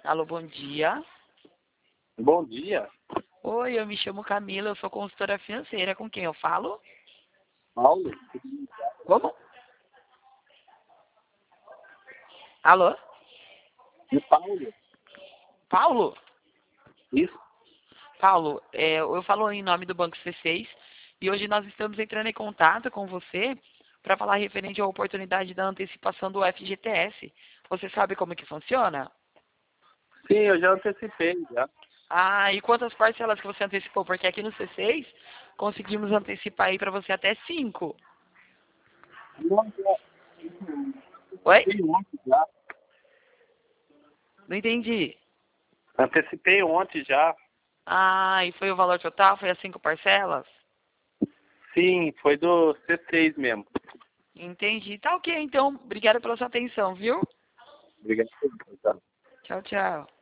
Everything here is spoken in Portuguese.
Alô, bom dia. Bom dia, Oi, eu me chamo Camila, eu sou consultora financeira. Com quem eu falo? Paulo. Como? Alô? De Paulo. Paulo? Isso. Paulo, eu falo em nome do Banco C6 e hoje nós estamos entrando em contato com você para falar referente à oportunidade da antecipação do FGTS. Você sabe como que funciona? Sim, eu já antecipei já. Ah, e quantas parcelas que você antecipou? Porque aqui no C6 conseguimos antecipar aí para você até 5. Não, já Oi? antecipei ontem já. Não entendi. Antecipei ontem já. Ah, e foi o valor total? Foi as 5 parcelas? Sim, foi do C6 mesmo. Entendi. Tá ok, então. Obrigada pela sua atenção, viu? Obrigado. Tá. Tchau, tchau.